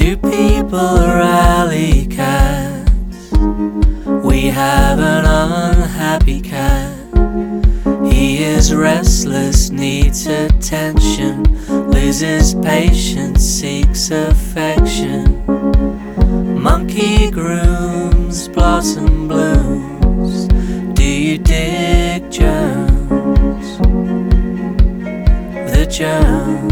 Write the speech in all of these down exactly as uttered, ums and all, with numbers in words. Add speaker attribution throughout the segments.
Speaker 1: Two people are alley cats. We have an unhappy cat. He is restless, needs attention, loses patience, seeks affection. Monkey grooms, blossom blooms. Do you dig Jones? The Jones.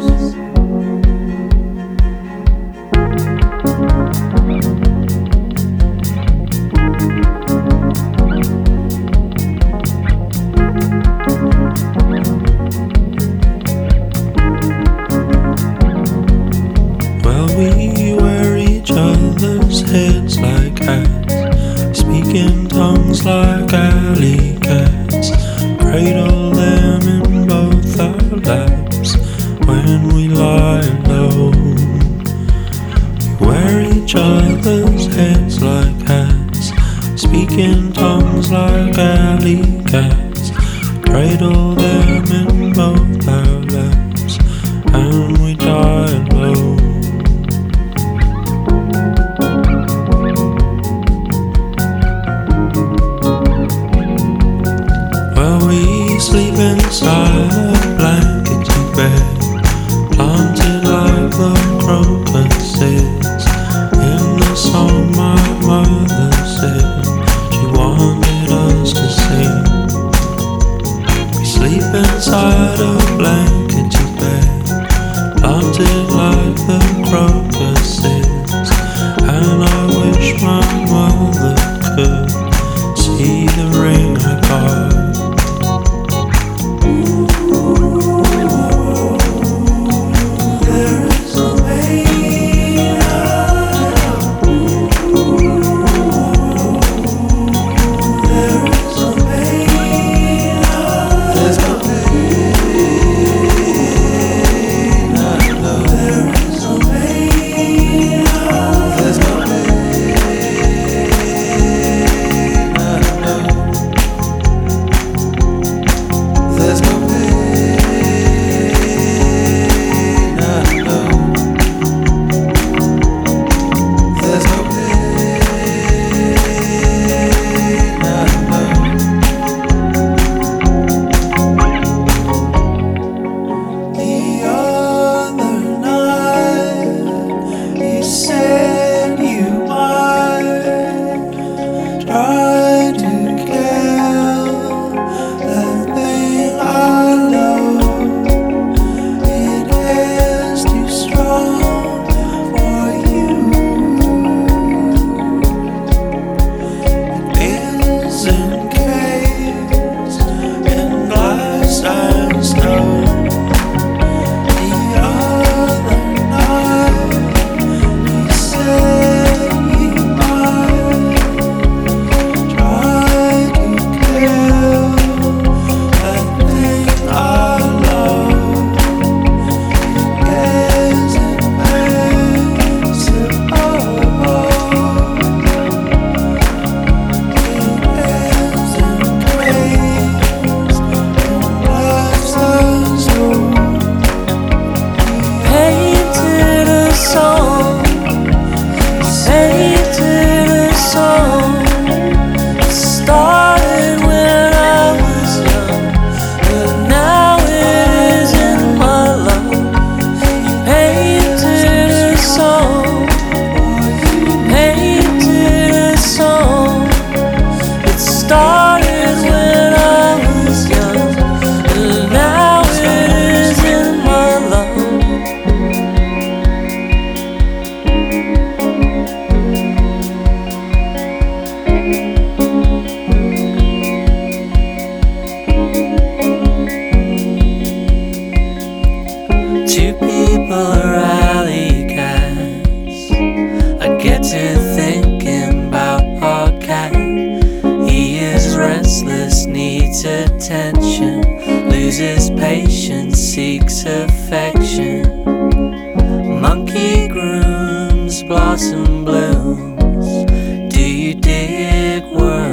Speaker 2: We wear each other's heads like hats, speak in tongues like alley cats, cradle them in both our laps when we lie alone. We wear each other's heads like hats, speak in tongues like alley cats, cradle them in both our laps and we die alone. We sleep inside a blankety bed, planted like the crocuses in the song my mother said she wanted us to sing. We sleep inside a blankety bed, planted like the crocuses, and I wish my mother could see the ring I got.
Speaker 1: Two people are alley cats. I get to thinking about our cat. He is restless, needs attention, loses patience, seeks affection. Monkey grooms, blossom blooms. Do you dig worms?